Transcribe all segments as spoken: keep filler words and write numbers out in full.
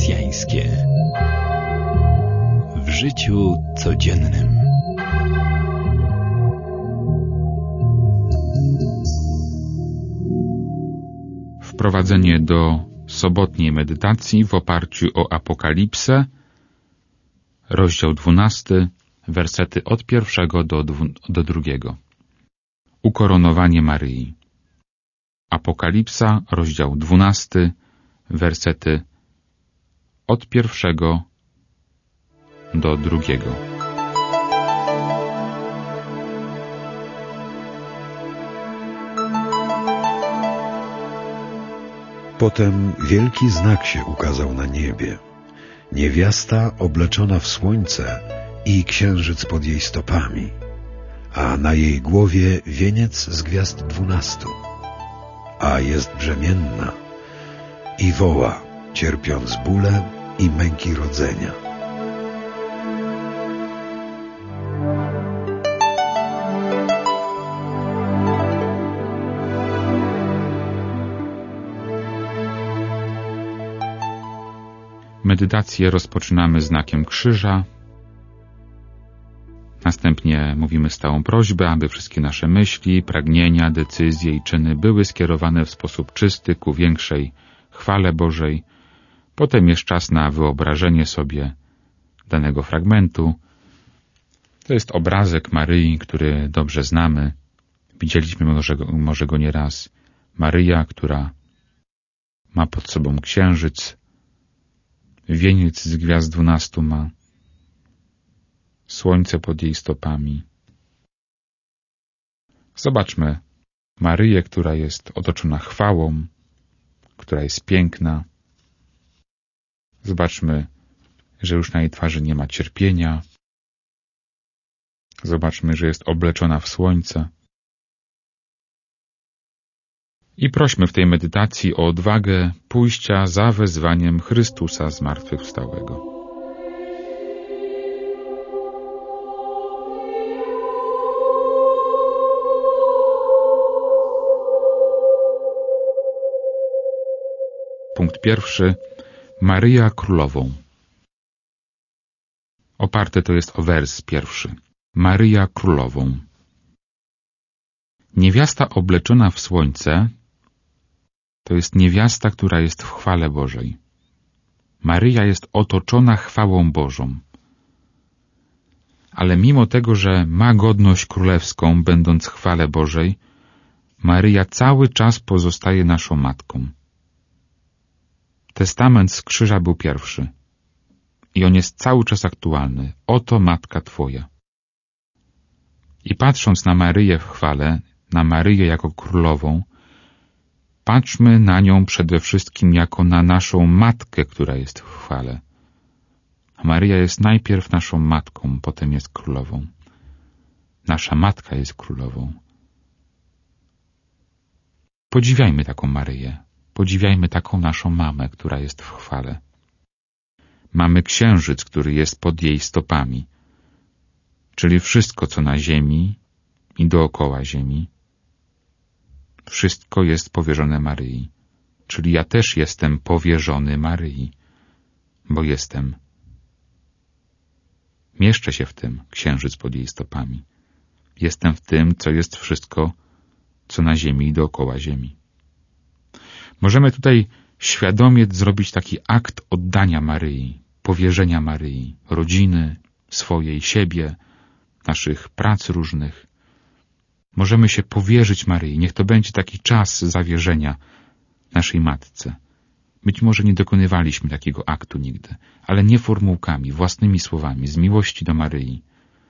chrześcijańskie. W życiu codziennym. Wprowadzenie do sobotniej medytacji w oparciu o Apokalipsę, rozdział dwunasty, wersety od pierwszego do, dwu, do drugiego. Ukoronowanie Maryi. Apokalipsa, rozdział dwunasty, wersety od pierwszego do drugiego. Potem wielki znak się ukazał na niebie. Niewiasta obleczona w słońce i księżyc pod jej stopami, a na jej głowie wieniec z gwiazd dwunastu. A jest brzemienna i woła, cierpiąc bóle i męki rodzenia. Medytację rozpoczynamy znakiem krzyża. Następnie mówimy stałą prośbę, aby wszystkie nasze myśli, pragnienia, decyzje i czyny były skierowane w sposób czysty ku większej chwale Bożej. Potem jest czas na wyobrażenie sobie danego fragmentu. To jest obrazek Maryi, który dobrze znamy. Widzieliśmy może go, może go nieraz. Maryja, która ma pod sobą księżyc, wieniec z gwiazd dwunastu ma, słońce pod jej stopami. Zobaczmy Maryję, która jest otoczona chwałą, która jest piękna. Zobaczmy, że już na jej twarzy nie ma cierpienia. Zobaczmy, że jest obleczona w słońce. I prośmy w tej medytacji o odwagę pójścia za wezwaniem Chrystusa zmartwychwstałego. Punkt pierwszy. Maryja Królową. Oparte to jest o wers pierwszy. Maryja Królową. Niewiasta obleczona w słońce to jest niewiasta, która jest w chwale Bożej. Maryja jest otoczona chwałą Bożą. Ale mimo tego, że ma godność królewską, będąc w chwale Bożej, Maryja cały czas pozostaje naszą matką. Testament z krzyża był pierwszy. I on jest cały czas aktualny. Oto Matka Twoja. I patrząc na Maryję w chwale, na Maryję jako królową, patrzmy na nią przede wszystkim jako na naszą Matkę, która jest w chwale. Maryja jest najpierw naszą Matką, potem jest królową. Nasza Matka jest królową. Podziwiajmy taką Maryję. Podziwiajmy taką naszą mamę, która jest w chwale. Mamy księżyc, który jest pod jej stopami, czyli wszystko, co na ziemi i dookoła ziemi. Wszystko jest powierzone Maryi, czyli ja też jestem powierzony Maryi, bo jestem. Mieszczę się w tym, księżyc pod jej stopami. Jestem w tym, co jest wszystko, co na ziemi i dookoła ziemi. Możemy tutaj świadomie zrobić taki akt oddania Maryi, powierzenia Maryi, rodziny, swojej, siebie, naszych prac różnych. Możemy się powierzyć Maryi. Niech to będzie taki czas zawierzenia naszej Matce. Być może nie dokonywaliśmy takiego aktu nigdy, ale nie formułkami, własnymi słowami, z miłości do Maryi.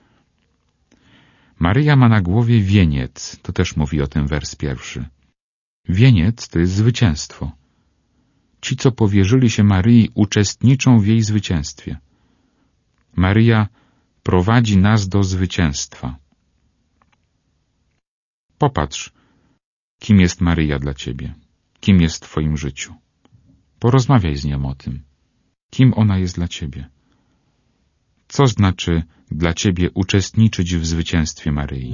Maryja ma na głowie wieniec, to też mówi o tym wers pierwszy. Wieniec to jest zwycięstwo. Ci, co powierzyli się Maryi, uczestniczą w jej zwycięstwie. Maryja prowadzi nas do zwycięstwa. Popatrz, kim jest Maryja dla ciebie, kim jest w twoim życiu. Porozmawiaj z nią o tym, kim ona jest dla ciebie. Co znaczy dla ciebie uczestniczyć w zwycięstwie Maryi?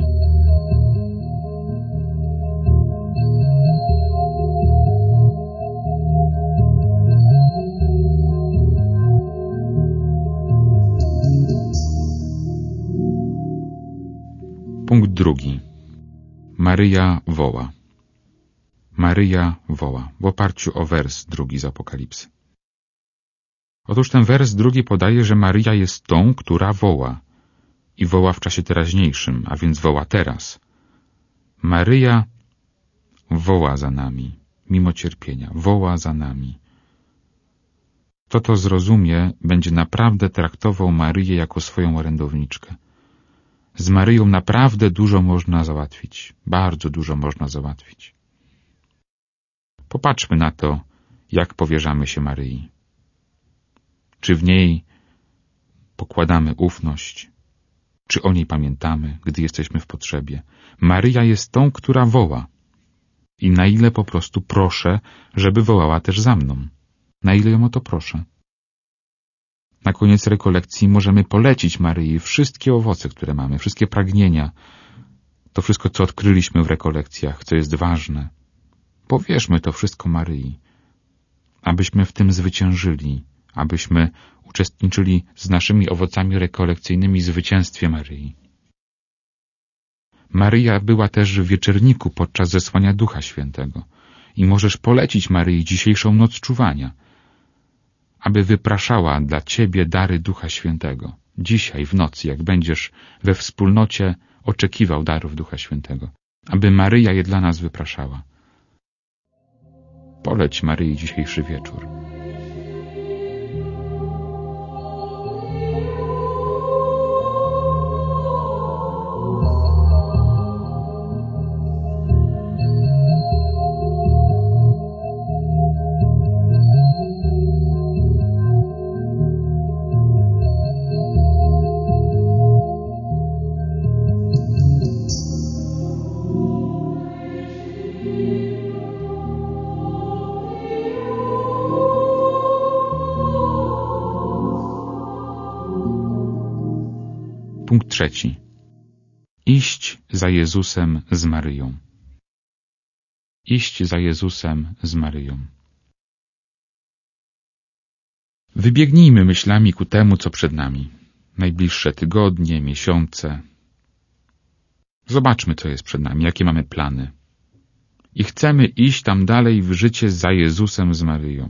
drugi. Maryja woła. Maryja woła, w oparciu o wers drugi z Apokalipsy. Otóż ten wers drugi podaje, że Maryja jest tą, która woła. I woła w czasie teraźniejszym, a więc woła teraz. Maryja woła za nami, mimo cierpienia, woła za nami. Kto to zrozumie, będzie naprawdę traktował Maryję jako swoją orędowniczkę. Z Maryją naprawdę dużo można załatwić, bardzo dużo można załatwić. Popatrzmy na to, jak powierzamy się Maryi. Czy w niej pokładamy ufność? Czy o niej pamiętamy, gdy jesteśmy w potrzebie? Maryja jest tą, która woła. I na ile po prostu proszę, żeby wołała też za mną. Na ile ją o to proszę. Na koniec rekolekcji możemy polecić Maryi wszystkie owoce, które mamy, wszystkie pragnienia, to wszystko, co odkryliśmy w rekolekcjach, co jest ważne. Powierzmy to wszystko Maryi, abyśmy w tym zwyciężyli, abyśmy uczestniczyli z naszymi owocami rekolekcyjnymi w zwycięstwie Maryi. Maryja była też w wieczerniku podczas zesłania Ducha Świętego i możesz polecić Maryi dzisiejszą noc czuwania, aby wypraszała dla ciebie dary Ducha Świętego. Dzisiaj w nocy, jak będziesz we wspólnocie oczekiwał darów Ducha Świętego, aby Maryja je dla nas wypraszała. Poleć Maryi dzisiejszy wieczór. Punkt trzeci. Iść za Jezusem z Maryją. Iść za Jezusem z Maryją. Wybiegnijmy myślami ku temu, co przed nami. Najbliższe tygodnie, miesiące. Zobaczmy, co jest przed nami, jakie mamy plany. I chcemy iść tam dalej w życie za Jezusem z Maryją.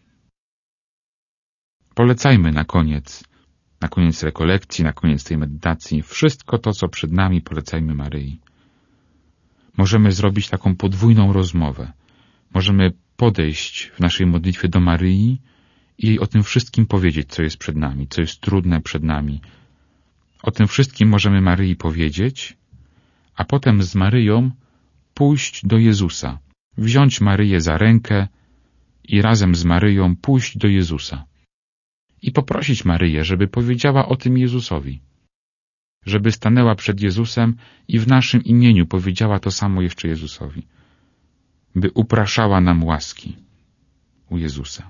Polecajmy na koniec Na koniec rekolekcji, na koniec tej medytacji, wszystko to, co przed nami, polecajmy Maryi. Możemy zrobić taką podwójną rozmowę. Możemy podejść w naszej modlitwie do Maryi i jej o tym wszystkim powiedzieć, co jest przed nami, co jest trudne przed nami. O tym wszystkim możemy Maryi powiedzieć, a potem z Maryją pójść do Jezusa, wziąć Maryję za rękę i razem z Maryją pójść do Jezusa. I poprosić Maryję, żeby powiedziała o tym Jezusowi. Żeby stanęła przed Jezusem i w naszym imieniu powiedziała to samo jeszcze Jezusowi. By upraszała nam łaski u Jezusa.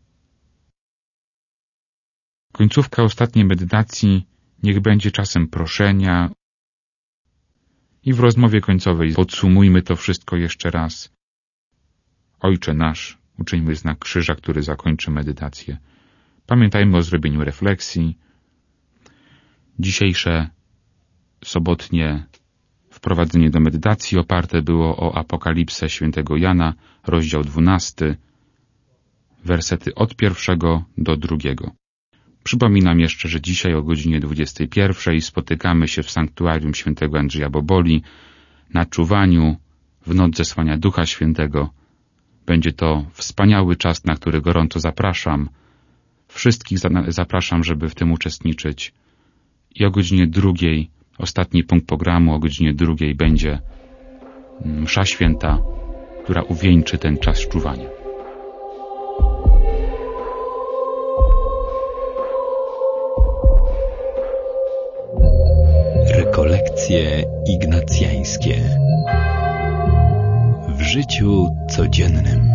Końcówka ostatniej medytacji niech będzie czasem proszenia. I w rozmowie końcowej podsumujmy to wszystko jeszcze raz. Ojcze nasz, uczyńmy znak krzyża, który zakończy medytację. Pamiętajmy o zrobieniu refleksji. Dzisiejsze sobotnie wprowadzenie do medytacji oparte było o Apokalipsę świętego Jana, rozdział dwunasty, wersety od pierwszego do drugiego. Przypominam jeszcze, że dzisiaj o godzinie dwudziestej pierwszej spotykamy się w sanktuarium świętego Andrzeja Boboli na czuwaniu w noc zesłania Ducha Świętego. Będzie to wspaniały czas, na który gorąco zapraszam. Wszystkich zapraszam, żeby w tym uczestniczyć. I o godzinie drugiej, ostatni punkt programu, o godzinie drugiej będzie msza święta, która uwieńczy ten czas czuwania. Rekolekcje ignacjańskie w życiu codziennym.